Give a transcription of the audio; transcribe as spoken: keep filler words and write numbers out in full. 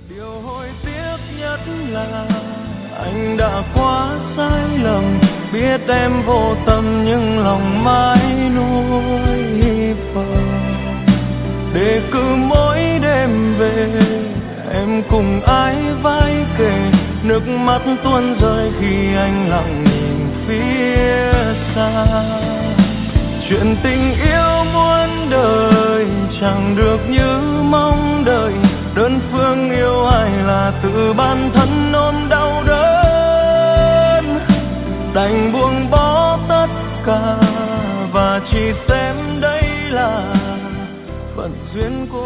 Điều hối tiếc nhất là anh đã quá sai lầm, biết em vô tâm nhưng lòng mãi nuối hy vọng. Để cứ mỗi đêm về em cùng ai vai kề, nước mắt tuôn rơi khi anh lặng nhìn phía xa. Chuyện tình yêu muôn đời chẳng được như mong đợi, đơn phương yêu ai là tự bản thân ôm đau đớn. Đành buông bỏ tất cả và chỉ xem đây là phận duyên của